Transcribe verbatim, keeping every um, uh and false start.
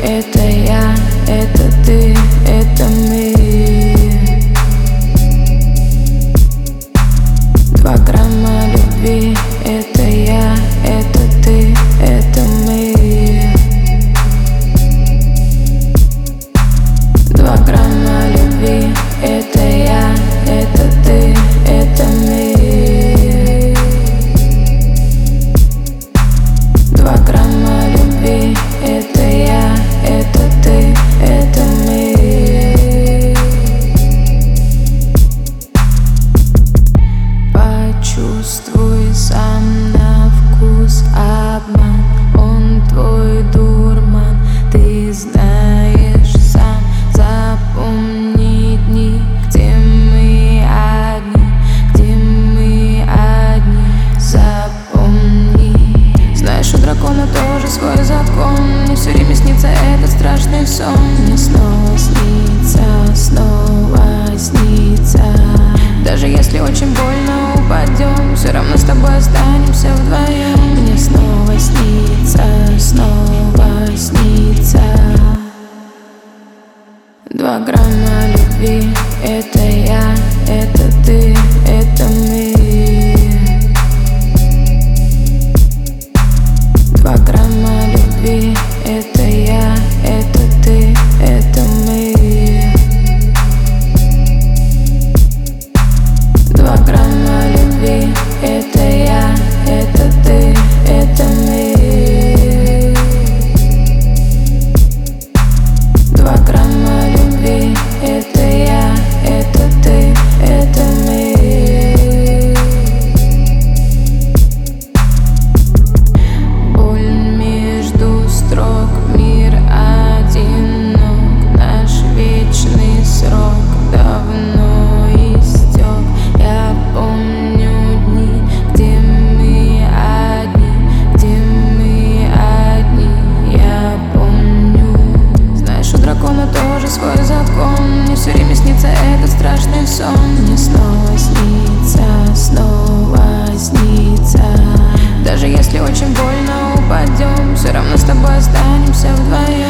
это я, это ты, это мы. Два грамма любви, это я, это ты, это мы. Два грамма любви, это я, это ты, это мы. Два грамма любви, это я, это ты, это мы. Почувствуй сам на вкус обман, он твой дурман, ты знаешь сам. Запомни дни, где мы одни, где мы одни. Запомни. Знаешь, у дракона тоже свой закон. Мне все время снится этот страшный сон. Мне снова снится, снова снится. Даже если очень больно упадем, все равно с тобой останемся вдвоем. Мне снова снится, снова снится. Два грамма любви, это я, это ты, это мы. Два грамма любви, это я, это ты, это мы. Два грамма любви, это я, это ты, это мы. Два грамма любви, это я, это ты, это мы. Боль между строк, мир одинок, наш вечный срок давно истек. Я помню дни, где мы одни, где мы одни. Я помню. Знаешь, у дракона тоже свой закон. Мне все время снится этот страшный сон. Мне снова снится, снова снится. Даже если очень больно упадем, все равно с тобой останемся вдвоем.